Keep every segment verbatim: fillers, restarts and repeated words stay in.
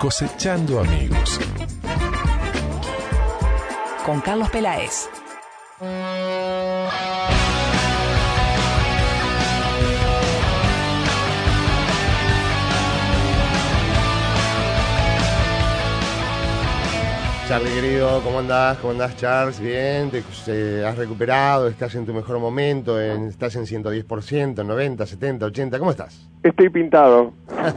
Cosechando amigos. Con Carlos Peláez. Charlie querido, ¿cómo andás? ¿Cómo andás, Charles? Bien, te, te has recuperado, estás en tu mejor momento, en, estás en ciento diez por ciento, noventa, setenta, ochenta, ¿cómo estás? Estoy pintado.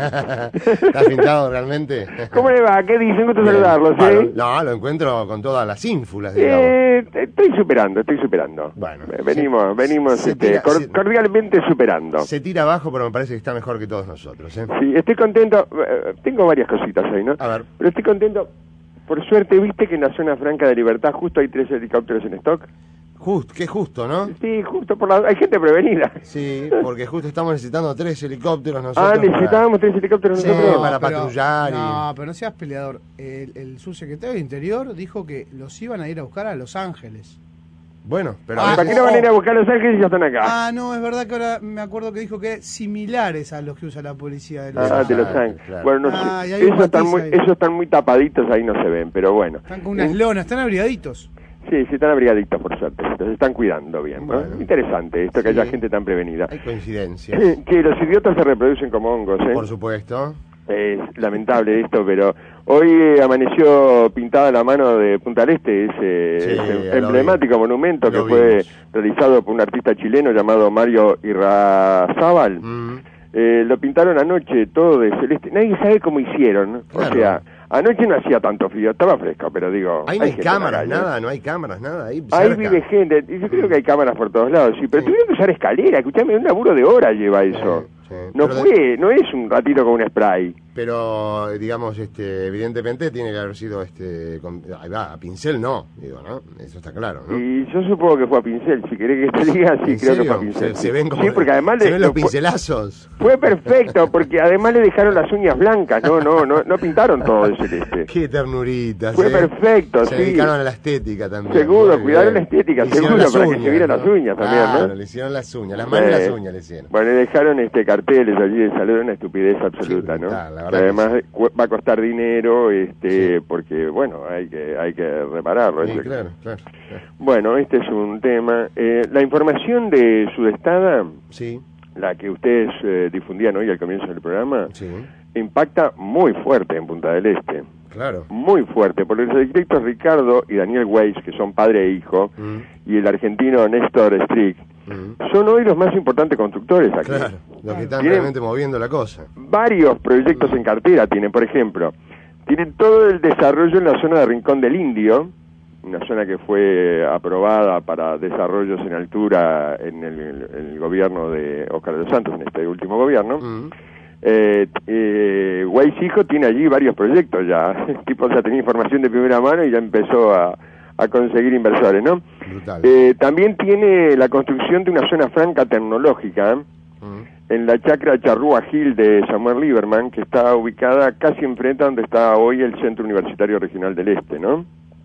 ¿Estás pintado realmente? ¿Cómo le va? ¿Qué dicen? Gusto Bien. saludarlo, ¿sí? Bueno, no, lo encuentro con todas las ínfulas, digamos. Eh, estoy superando, estoy superando. Bueno, venimos, se, venimos se este, tira, cor se, cordialmente superando. Se tira abajo, pero me parece que está mejor que todos nosotros, ¿eh? Sí, estoy contento. Eh, tengo varias cositas ahí, ¿no? A ver. Pero estoy contento. Por suerte, ¿viste que en la zona franca de Libertad justo hay tres helicópteros en stock? Justo, qué justo, ¿no? Sí, justo por la... Hay gente prevenida. Sí, porque justo estamos necesitando tres helicópteros nosotros. Ah, necesitábamos tres helicópteros Sí, nosotros. para pero, patrullar y... No, pero no seas peleador. El, el subsecretario de Interior dijo que los iban a ir a buscar a Los Ángeles. Bueno, pero... Ah, a ¿para veces- qué no van a ir a buscar Los Ángeles y ya están acá? Ah, no, es verdad que ahora me acuerdo que dijo que similares a los que usa la policía de Los Ah, Ángeles. de Los Ángeles. Claro. Bueno, no Ah, y sé. hay un Esos están, matiz muy, ahí. esos están muy tapaditos, ahí no se ven, pero bueno. Están con unas Eh, lonas, están abrigaditos. Sí, sí, están abrigaditos por suerte. Los están cuidando bien, ¿no? Bueno. Interesante esto, que Sí. haya gente tan prevenida. Hay coincidencias. Que los idiotas se reproducen como hongos, ¿eh? Por supuesto. Es lamentable esto, pero hoy eh, amaneció pintada la mano de Punta del Este, ese, Sí, ese lo emblemático vi. monumento que Lo fue vimos. realizado por un artista chileno llamado Mario Irrazábal. Mm. Eh, lo pintaron anoche todo de celeste. Nadie sabe cómo hicieron, ¿no? Claro. O sea, anoche no hacía tanto frío, estaba fresco, pero digo... Ahí no hay gente en la cámaras, calle. nada, no hay cámaras, nada. Ahí, Ahí cerca. vive gente, y yo creo que hay cámaras por todos lados, sí, pero Sí. tuvieron que usar escalera, escuchame, un laburo de hora lleva eso. Sí, sí. No Pero fue, de- no es un ratito con un spray. Pero, digamos, este, evidentemente tiene que haber sido, este, con, ahí va, a pincel no, digo, ¿no? Eso está claro, ¿no? Y yo supongo que fue a pincel, si querés que te diga, sí, ¿En creo serio? que fue a pincel. Se, se ven como, sí, porque además se le- ven los fue- pincelazos. Fue perfecto, porque además le dejaron las uñas blancas, no, no, no, no pintaron todo de celeste. Qué ternuritas. Fue ¿eh? perfecto, Se sí. dedicaron a la estética también. Seguro, Muy cuidaron bien. la estética, Le hicieron seguro, las para que se uñas, vieran ¿no? las uñas también, ¿no? Claro, le hicieron las uñas, las manos y Eh, las uñas le hicieron. Bueno, le dejaron este carteles allí de salud, una estupidez absoluta, Sí, ¿no? brutal, la Que verdad que además sí. cu- va a costar dinero, este, Sí. porque bueno, hay que hay que repararlo. Sí, eso. claro, claro, claro. Bueno, este es un tema. Eh, la información de Sudestada, Sí, la que ustedes eh, difundían hoy al comienzo del programa, sí, impacta muy fuerte en Punta del Este. claro. Muy fuerte, porque los arquitectos Ricardo y Daniel Weiss, que son padre e hijo, Mm, y el argentino Néstor Strick, mm. son hoy los más importantes constructores aquí. Claro, los que están Tienen- realmente moviendo la cosa. Varios proyectos en cartera tienen, por ejemplo, tienen todo el desarrollo en la zona de Rincón del Indio, una zona que fue aprobada para desarrollos en altura en el, en el gobierno de Óscar de los Santos, en este último gobierno. Mm. Eh, eh, Weiss hijo tiene allí varios proyectos ya, el tipo ya tenía información de primera mano y ya empezó a, a conseguir inversores, ¿no? Brutal. Eh, también tiene la construcción de una zona franca tecnológica, ¿eh? Mm. en la chacra Charrúa Gil de Samuel Lieberman, que está ubicada casi enfrente a donde está hoy el Centro Universitario Regional del Este, ¿no?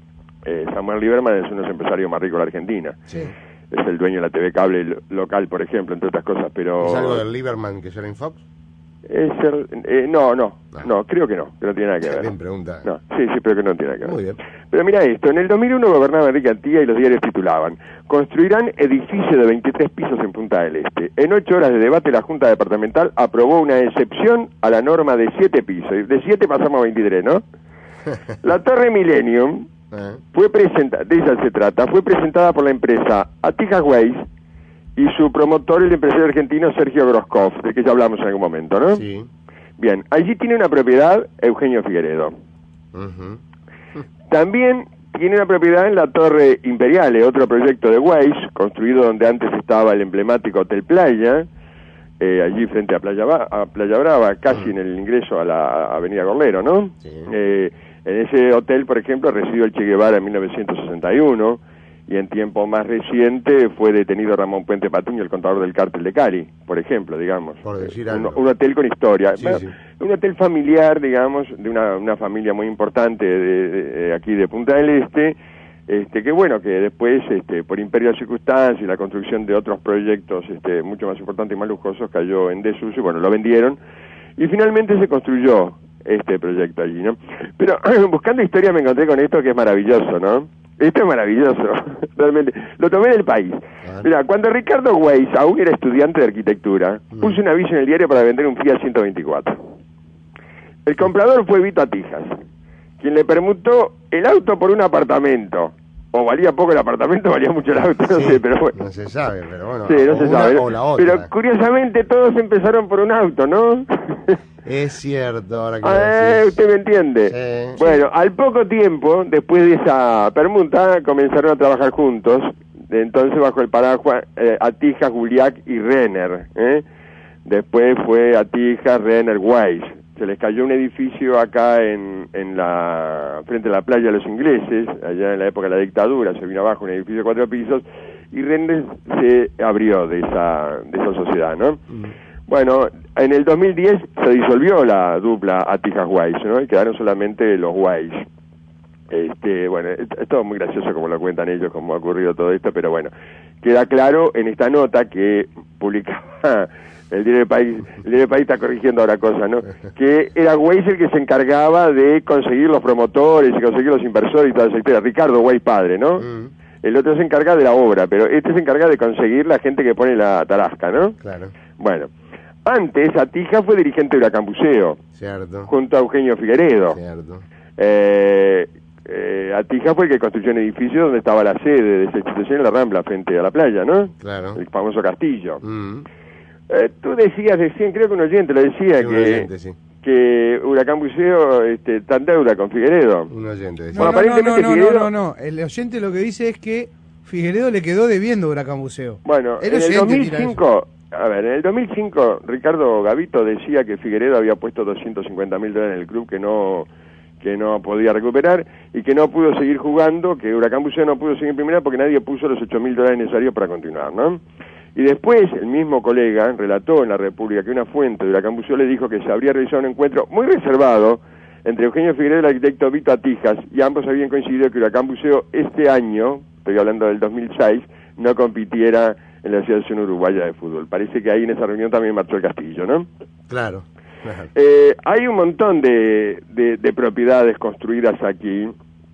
Eh, Samuel Lieberman es uno de los empresarios más ricos de la Argentina. Sí. Es el dueño de la T V cable lo- local, por ejemplo, entre otras cosas, pero... ¿Es algo del Lieberman que será en Fox? Es el- eh, no, no, Ah. no, creo que no, que no tiene nada que ver. Bien pregunta. No, sí, sí, pero que no tiene nada que ver. Muy bien. Pero mira esto, en el dos mil uno gobernaba Enrique Antía y los diarios titulaban: construirán edificio de veintitrés pisos en Punta del Este. En ocho horas de debate la Junta Departamental aprobó una excepción a la norma de siete pisos. De siete pasamos a veintitrés, ¿no? La Torre Millennium Eh, fue presentada, de esa se trata, fue presentada por la empresa Atijas Weiss y su promotor, el empresario argentino Sergio Groskov, del que ya hablamos en algún momento, ¿no? Sí. Bien, allí tiene una propiedad Eugenio Figueredo. Ujú. También tiene una propiedad en la Torre Imperiale, otro proyecto de Weiss, construido donde antes estaba el emblemático Hotel Playa, eh, allí frente a Playa, Ba- a Playa Brava, casi en el ingreso a la Avenida Gorlero, ¿no? Sí. Eh, en ese hotel, por ejemplo, residió el Che Guevara en mil novecientos sesenta y uno, y en tiempo más reciente fue detenido Ramón Puente Patiño, el contador del cártel de Cali, por ejemplo, digamos. Por decir un, algo. un hotel con historia. Sí, Bueno, sí. Un hotel familiar, digamos, de una, una familia muy importante de, de- de aquí de Punta del Este, este que bueno, que después, este, por imperio de circunstancias y la construcción de otros proyectos este, mucho más importantes y más lujosos, cayó en desuso y bueno, lo vendieron. Y finalmente se construyó este proyecto allí, ¿no? Pero buscando historia me encontré con esto que es maravilloso, ¿no? Esto es maravilloso, realmente. Lo tomé del País. Mira, cuando Ricardo Weiss aún era estudiante de arquitectura, mm. puso un aviso en el diario para vender un Fiat ciento veinticuatro. El comprador fue Vito Atijas, quien le permutó el auto por un apartamento. O valía poco el apartamento, valía mucho el auto, no sí, sé, pero bueno. No se sabe, pero bueno. Sí, no se una sabe. O la otra. Pero curiosamente todos empezaron por un auto, ¿no? Es cierto, ahora que ah, ¿usted me entiende? Sí. Bueno, al poco tiempo, después de esa permuta, comenzaron a trabajar juntos, entonces bajo el paraguas eh, Atijas, Guliak y Renner, ¿eh? Después fue Atijas, Renner, Weiss. Se les cayó un edificio acá en, en la frente a la playa de los ingleses, allá en la época de la dictadura, se vino abajo un edificio de cuatro pisos, y Renner se abrió de esa, de esa sociedad, ¿no? Mm. Bueno, en el dos mil diez se disolvió la dupla Atijas-Weiss, ¿no? Y quedaron solamente los Weiss. Este, bueno, es, es todo muy gracioso como lo cuentan ellos, cómo ha ocurrido todo esto, pero bueno, queda claro en esta nota que publicaba el diario del País, el diario del País está corrigiendo ahora cosas, ¿no? Que era Weiss el que se encargaba de conseguir los promotores y conseguir los inversores y toda esa historia. Ricardo Weiss padre, ¿no? Mm. El otro se encarga de la obra, pero este se encarga de conseguir la gente que pone la tarasca, ¿no? Claro. Bueno, antes Atija fue dirigente de Huracán Buceo. Cierto. Junto a Eugenio Figueredo. Cierto. Eh, eh, Atija fue el que construyó un edificio donde estaba la sede de esa institución en la Rambla, frente a la playa, ¿no? Claro. El famoso castillo. Mm. Eh, tú decías recién, creo que un oyente lo decía, sí, que, oyente, sí. que Huracán Buceo este, está en deuda con Figueredo. Un oyente decía. No, Bueno, no, aparentemente no, no, Figueredo... no, no, no, el oyente lo que dice es que Figueredo le quedó debiendo a Huracán Buceo. Bueno, el en el dos mil cinco, a ver, en el dos mil cinco Ricardo Gavito decía que Figueredo había puesto doscientos cincuenta mil dólares en el club que no que no podía recuperar y que no pudo seguir jugando, que Huracán Buceo no pudo seguir en primera porque nadie puso los ocho mil dólares necesarios para continuar, ¿no? Y después, el mismo colega relató en La República que una fuente de Huracán Buceo le dijo que se habría realizado un encuentro muy reservado entre Eugenio Figueredo y el arquitecto Vito Atijas, y ambos habían coincidido que Huracán Buceo este año, estoy hablando del dos mil seis, no compitiera en la Asociación Uruguaya de Fútbol. Parece que ahí en esa reunión también marchó el Castillo, ¿no? Claro. Claro. Eh, hay un montón de, de, de propiedades construidas aquí,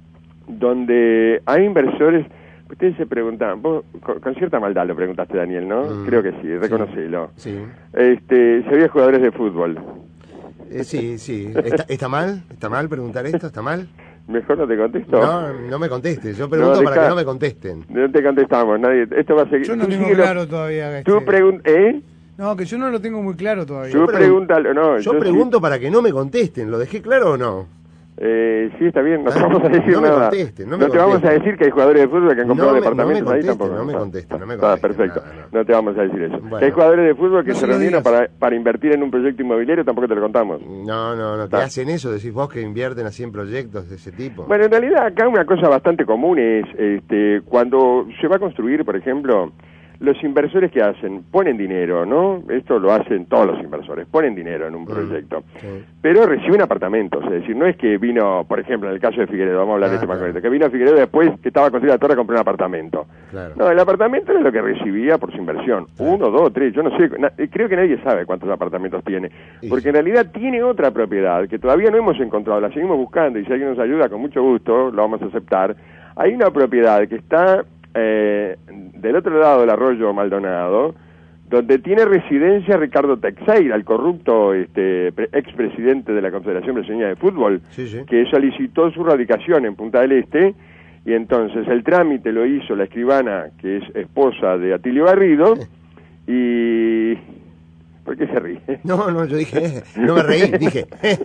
donde hay inversores... Ustedes se preguntaban, vos con, con cierta maldad lo preguntaste, Daniel, ¿no? Mm, Creo que sí, reconocelo. Sí. sí. Este, si había jugadores de fútbol. Eh, sí, sí. ¿Está, ¿Está mal? ¿Está mal preguntar esto? ¿Está mal? Mejor no te contesto. No, no me contestes. Yo pregunto no, para que no me contesten. No te contestamos, nadie. Esto va a seguir. Yo no tengo claro todavía. Tú preguntas, ¿eh? No, que yo no lo tengo muy claro todavía. Tú pregúntalo, no. Yo, yo pregunto sí. Para que no me contesten. ¿Lo dejé claro o no? Eh, sí, está bien, no te ah, vamos a decir no me nada. Conteste, no me no te conteste. vamos a decir que hay jugadores de fútbol que han comprado no me, departamentos no me ahí tampoco. No me conteste, no me conteste. Ah, perfecto. Nada, no. no te vamos a decir eso. Bueno. Hay jugadores de fútbol que no se reunieron para, para invertir en un proyecto inmobiliario, tampoco te lo contamos. No, no, no. ¿Te hacen eso? Decís vos que invierten así en proyectos de ese tipo. Bueno, en realidad acá una cosa bastante común es, este, cuando se va a construir, por ejemplo... Los inversores que hacen, ponen dinero, ¿no? Esto lo hacen todos los inversores, ponen dinero en un proyecto, mm, sí. Pero reciben apartamentos, es decir, no es que vino, por ejemplo, en el caso de Figueredo, vamos a hablar ah, de este claro. concreto, que vino Figueredo después que estaba construida la torre a comprar un apartamento. Claro. No, el apartamento es lo que recibía por su inversión, claro. uno, dos, tres, yo no sé, na, creo que nadie sabe cuántos apartamentos tiene, porque sí. en realidad tiene otra propiedad que todavía no hemos encontrado, la seguimos buscando y si alguien nos ayuda con mucho gusto, lo vamos a aceptar. Hay una propiedad que está... Eh, del otro lado del arroyo Maldonado, donde tiene residencia Ricardo Teixeira, el corrupto este, expresidente de la Confederación Brasileña de Fútbol, sí, sí. que solicitó su radicación en Punta del Este, y entonces el trámite lo hizo la escribana, que es esposa de Atilio Garrido, y... ¿Por qué se ríe? No, no, yo dije, eh, no me reí, dije...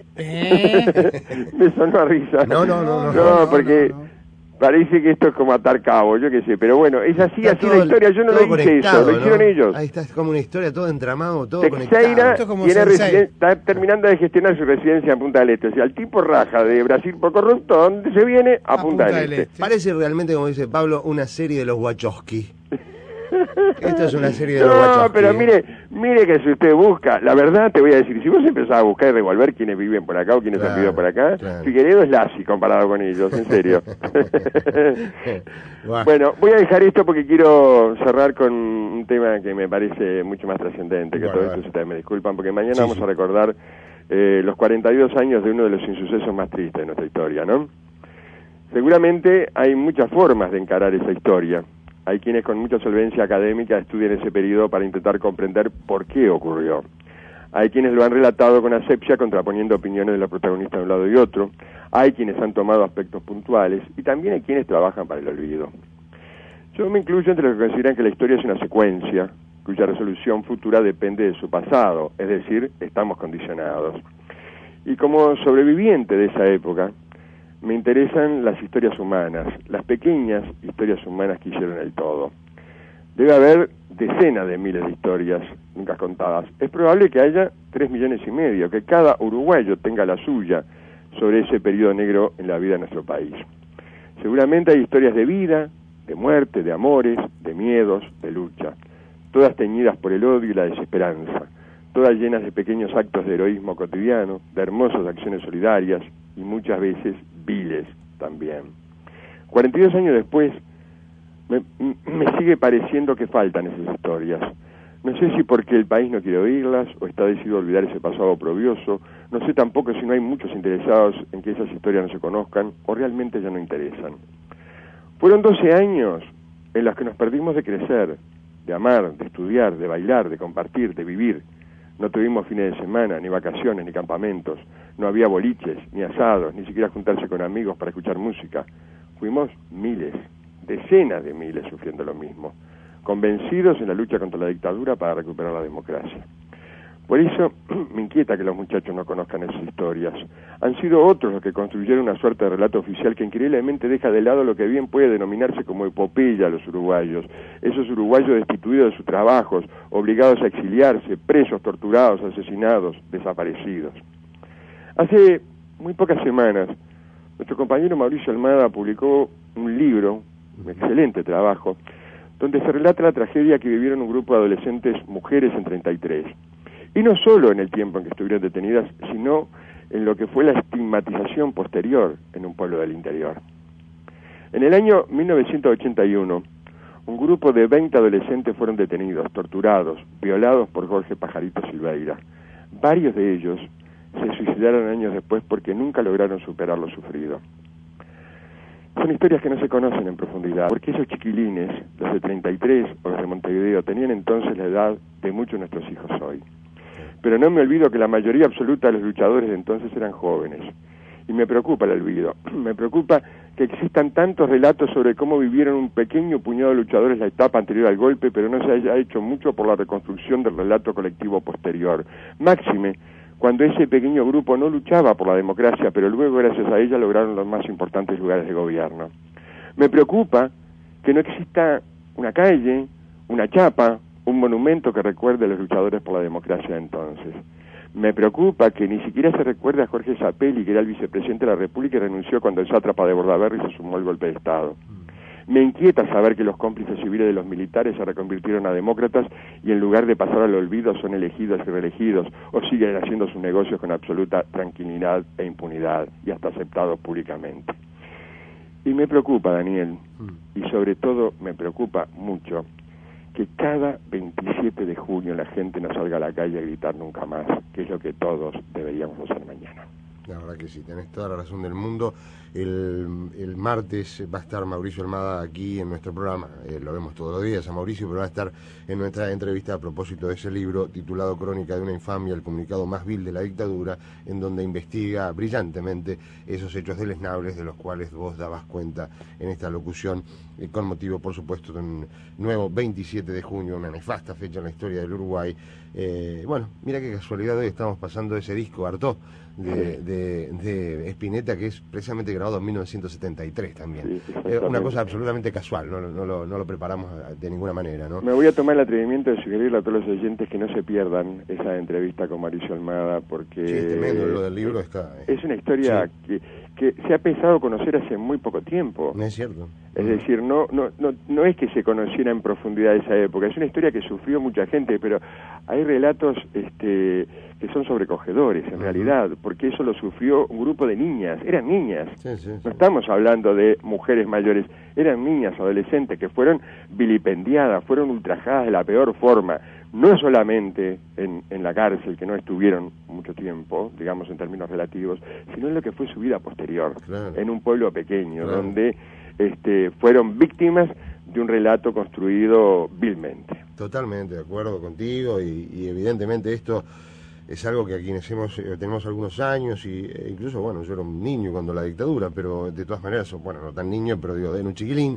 Eh. Me sonó a risa. No, no, no, no. No, no porque... No, no. Parece que esto es como atar cabo, yo qué sé, pero bueno, es así, está así la historia, yo no lo hice eso, lo hicieron ¿no? ellos. Ahí está, es como una historia, todo entramado, todo Teixeira conectado. Tiene residen- está terminando de gestionar su residencia en Punta del Este, o sea, el tipo raja de Brasil por corrupto, ¿dónde se viene? A, a Punta, Punta del Este. este. Parece realmente, como dice Pablo, una serie de los Wachowski. Esto es una serie de los No, Wachowski. pero mire, mire que si usted busca, la verdad te voy a decir, si vos empezás a buscar y revolver quiénes viven por acá o quiénes claro, han vivido por acá, claro. Figueredo es Lassi comparado con ellos, en serio. Bueno, voy a dejar esto porque quiero cerrar con un tema que me parece mucho más trascendente que bueno, todo esto, si ustedes me disculpan, porque mañana sí, vamos sí. a recordar eh, los cuarenta y dos años de uno de los insucesos más tristes de nuestra historia, ¿no? Seguramente hay muchas formas de encarar esa historia. Hay quienes con mucha solvencia académica estudian ese periodo para intentar comprender por qué ocurrió. Hay quienes lo han relatado con asepsia, contraponiendo opiniones de los protagonistas de un lado y otro. Hay quienes han tomado aspectos puntuales y también hay quienes trabajan para el olvido. Yo me incluyo entre los que consideran que la historia es una secuencia cuya resolución futura depende de su pasado, es decir, estamos condicionados. Y como sobreviviente de esa época, me interesan las historias humanas, las pequeñas historias humanas que hicieron el todo. Debe haber decenas de miles de historias nunca contadas. Es probable que haya tres millones y medio, que cada uruguayo tenga la suya sobre ese periodo negro en la vida de nuestro país. Seguramente hay historias de vida, de muerte, de amores, de miedos, de lucha, todas teñidas por el odio y la desesperanza, todas llenas de pequeños actos de heroísmo cotidiano, de hermosas acciones solidarias y muchas veces viles también. cuarenta y dos años después, me, me sigue pareciendo que faltan esas historias. No sé si porque el país no quiere oírlas o está decidido a olvidar ese pasado oprobioso. No sé tampoco si no hay muchos interesados en que esas historias no se conozcan o realmente ya no interesan. Fueron doce años en los que nos perdimos de crecer, de amar, de estudiar, de bailar, de compartir, de vivir. No tuvimos fines de semana, ni vacaciones, ni campamentos. No había boliches, ni asados, ni siquiera juntarse con amigos para escuchar música. Fuimos miles, decenas de miles sufriendo lo mismo, convencidos en la lucha contra la dictadura para recuperar la democracia. Por eso me inquieta que los muchachos no conozcan esas historias. Han sido otros los que construyeron una suerte de relato oficial que increíblemente deja de lado lo que bien puede denominarse como epopeya a los uruguayos. Esos uruguayos destituidos de sus trabajos, obligados a exiliarse, presos, torturados, asesinados, desaparecidos. Hace muy pocas semanas, nuestro compañero Mauricio Almada publicó un libro, un excelente trabajo, donde se relata la tragedia que vivieron un grupo de adolescentes mujeres en treinta y tres. Y no solo en el tiempo en que estuvieron detenidas, sino en lo que fue la estigmatización posterior en un pueblo del interior. En el año mil novecientos ochenta y uno, un grupo de veinte adolescentes fueron detenidos, torturados, violados por Jorge Pajarito Silveira. Varios de ellos se suicidaron años después porque nunca lograron superar lo sufrido. Son historias que no se conocen en profundidad, porque esos chiquilines, los de treinta y tres o los de Montevideo, tenían entonces la edad de muchos de nuestros hijos hoy. Pero no me olvido que la mayoría absoluta de los luchadores de entonces eran jóvenes. Y me preocupa el olvido. Me preocupa que existan tantos relatos sobre cómo vivieron un pequeño puñado de luchadores la etapa anterior al golpe, pero no se haya hecho mucho por la reconstrucción del relato colectivo posterior. Máxime, cuando ese pequeño grupo no luchaba por la democracia, pero luego gracias a ella lograron los más importantes lugares de gobierno. Me preocupa que no exista una calle, una chapa, un monumento que recuerde a los luchadores por la democracia de entonces. Me preocupa que ni siquiera se recuerde a Jorge Zapelli, que era el vicepresidente de la República y renunció cuando el sátrapa de Bordaberry se sumó al golpe de Estado. Me inquieta saber que los cómplices civiles de los militares se reconvirtieron a demócratas y en lugar de pasar al olvido son elegidos y reelegidos o siguen haciendo sus negocios con absoluta tranquilidad e impunidad y hasta aceptados públicamente. Y me preocupa, Daniel, y sobre todo me preocupa mucho que cada veintisiete de junio la gente no salga a la calle a gritar nunca más, que es lo que todos deberíamos hacer mañana. La verdad que sí, tenés toda la razón del mundo. El, el martes va a estar Mauricio Almada aquí en nuestro programa, eh, lo vemos todos los días a Mauricio, pero va a estar en nuestra entrevista a propósito de ese libro titulado Crónica de una infamia, el comunicado más vil de la dictadura, en donde investiga brillantemente esos hechos deleznables de los cuales vos dabas cuenta en esta locución, eh, con motivo, por supuesto, de un nuevo veintisiete de junio, una nefasta fecha en la historia del Uruguay. Eh, bueno, mira qué casualidad, hoy estamos pasando ese disco Artaud de, de, de Spinetta, que es precisamente grabado en mil novecientos setenta y tres también. Sí, eh, una cosa absolutamente casual, no, no, lo, no lo preparamos de ninguna manera, ¿no? Me voy a tomar el atrevimiento de sugerirle a todos los oyentes que no se pierdan esa entrevista con Mauricio Almada, porque sí, es tremendo, lo del libro está... Eh. Es una historia sí. que, que se ha pensado conocer hace muy poco tiempo. No es cierto. Es decir, no, no, no, no es que se conociera en profundidad esa época, es una historia que sufrió mucha gente, pero hay relatos este, que son sobrecogedores en uh-huh. realidad, porque eso lo sufrió un grupo de niñas, eran niñas, sí, sí, sí. No estamos hablando de mujeres mayores, eran niñas, adolescentes, que fueron vilipendiadas, fueron ultrajadas de la peor forma, no solamente en, en la cárcel, que no estuvieron mucho tiempo, digamos en términos relativos, sino en lo que fue su vida posterior, claro. en un pueblo pequeño, claro. donde este, fueron víctimas de un relato construido vilmente. Totalmente de acuerdo contigo y, y evidentemente esto es algo que a quienes hemos, eh, tenemos algunos años y e incluso, bueno, yo era un niño cuando la dictadura, pero de todas maneras, bueno, no tan niño, pero digo, era un chiquilín,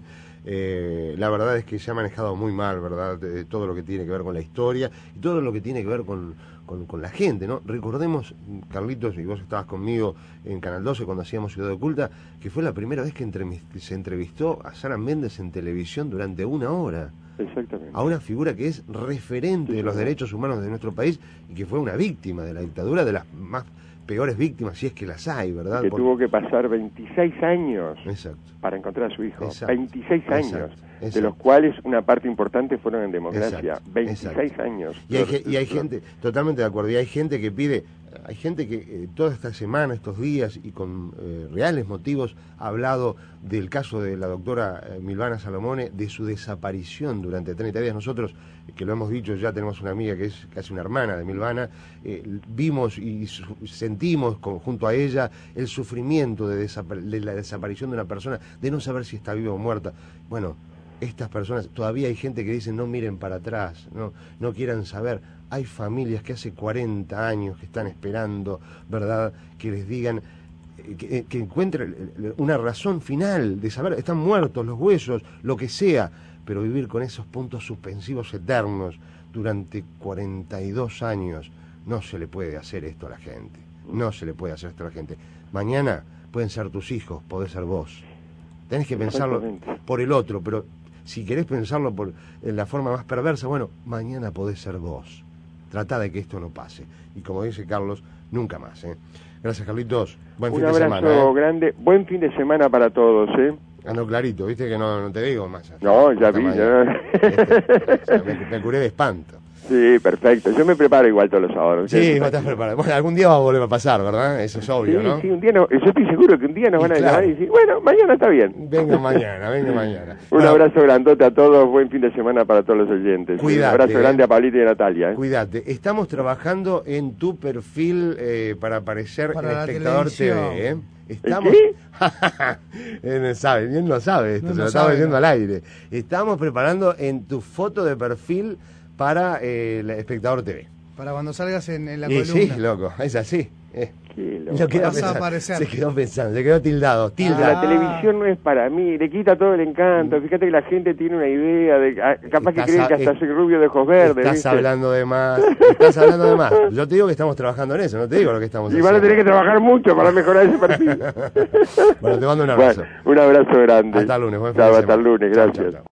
eh, la verdad es que se ha manejado muy mal, ¿verdad? Eh, todo lo que tiene que ver con la historia y todo lo que tiene que ver con, con, con la gente, ¿no? Recordemos, Carlitos, y vos estabas conmigo en Canal doce cuando hacíamos Ciudad Oculta, que fue la primera vez que entrev se entrevistó a Sara Méndez en televisión durante una hora. Exactamente. A una figura que es referente de los derechos humanos de nuestro país y que fue una víctima de la dictadura, de las más peores víctimas, si es que las hay, ¿verdad? Que Por... tuvo que pasar veintiséis años Exacto. para encontrar a su hijo. Exacto. veintiséis años, Exacto. Exacto. de los cuales una parte importante fueron en democracia. Exacto. veintiséis Exacto. años. Y hay, y hay gente, totalmente de acuerdo, y hay gente que pide, hay gente que eh, toda esta semana, estos días, y con eh, reales motivos, ha hablado del caso de la doctora eh, Milvana Salomone, de su desaparición durante treinta días. Nosotros, eh, que lo hemos dicho, ya tenemos una amiga que es casi una hermana de Milvana, eh, vimos y su, sentimos con, junto a ella el sufrimiento de, de la desaparición de una persona, de no saber si está viva o muerta. Bueno, estas personas, todavía hay gente que dice no miren para atrás, no, no quieran saber. Hay familias que hace cuarenta años que están esperando, ¿verdad?, que les digan, que, que encuentren una razón final de saber, están muertos los huesos, lo que sea, pero vivir con esos puntos suspensivos eternos durante cuarenta y dos años, no se le puede hacer esto a la gente, no se le puede hacer esto a la gente. Mañana pueden ser tus hijos, podés ser vos. Tenés que pensarlo por el otro, pero si querés pensarlo por en la forma más perversa, bueno, mañana podés ser vos. Tratá de que esto no pase. Y como dice Carlos, nunca más, ¿eh? Gracias, Carlitos. Buen Un fin de semana. abrazo ¿eh? grande. Buen fin de semana para todos, ¿eh? Ando clarito, viste que no, no te digo más. No, ya vi, ya. Este, o sea, me, me curé de espanto. Sí, perfecto. Yo me preparo igual todos los sábados. Sí, vos estás preparado. Bueno, algún día va a volver a pasar, ¿verdad? Eso es obvio, sí, ¿no? Sí, un día no, yo estoy seguro que un día nos Y van a claro. llamar y decir, bueno, mañana está bien. Venga mañana, venga mañana. Un Bueno, abrazo grandote a todos, buen fin de semana para todos los oyentes. Cuídate, Un abrazo eh. grande a Pablito y a Natalia. ¿eh? Cuídate, estamos trabajando en tu perfil eh, para aparecer Para en la Espectador T televisión. V. ¿eh? Estamos... qué? Él no sabe, él no sabe esto, No, se no lo estaba sabe, diciendo no. al aire. Estamos preparando en tu foto de perfil para eh, el Espectador T V. Para cuando salgas en, en la Y columna. sí, loco, es así. eh. Qué loco. Lo quedó Vas a pensando, aparecer. se quedó pensando, se quedó tildado, tilda. La televisión no es para mí, le quita todo el encanto. Fíjate que la gente tiene una idea de, ah, capaz que Estás creen a- que hasta es- soy rubio de ojos verdes. Estás ¿viste? hablando de más, estás hablando de más. Yo te digo que estamos trabajando en eso, no te digo lo que estamos Y haciendo. van a tener que trabajar mucho para mejorar ese perfil. Bueno, te mando un abrazo. Bueno, un abrazo grande. Hasta el lunes, buen fin Chao, de hasta el semana. lunes, Chao, gracias. chao, chao.